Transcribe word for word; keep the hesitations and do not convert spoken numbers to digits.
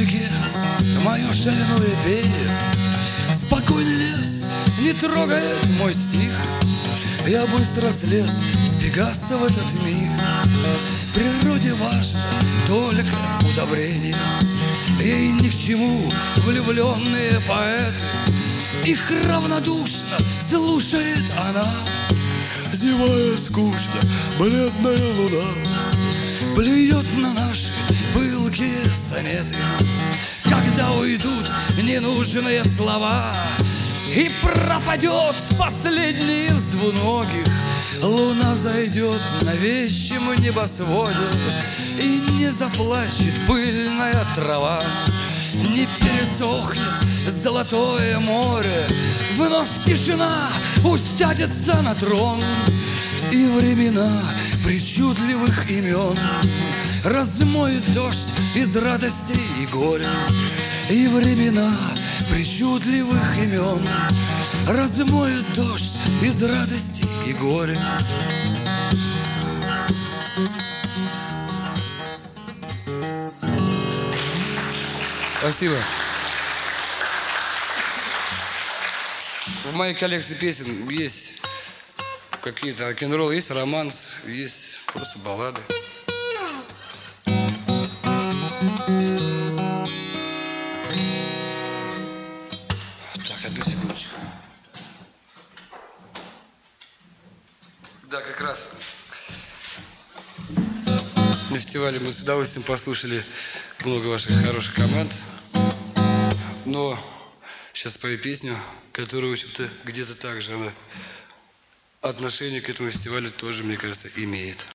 реке мое шальное пение. Спокойный лес не трогает мой стих. Я быстро слез с Пегаса в этот миг. Природе важно только удобрение. Ей ни к чему влюбленные поэты. Их равнодушно слушает она. Зевая скучно, бледная луна плюет на наши пылкие сонеты. Когда уйдут ненужные слова и пропадет последний из двуногих, луна зайдет на вещем небосводе, и не заплачет пыльная трава, не пересохнет золотое море. Вновь тишина усядется на трон, и времена причудливых имен размоет дождь из радости и горя. И времена причудливых имен размоет дождь из радости и горя. Спасибо. В моей коллекции песен есть какие-то рок-н-ролл, есть романс, есть просто баллады. Так, одну секундочку. Да, как раз на фестивале мы с удовольствием послушали много ваших хороших команд. Но сейчас спою песню, которая, в общем-то, где-то так же она отношение к этому фестивалю тоже, мне кажется, имеет.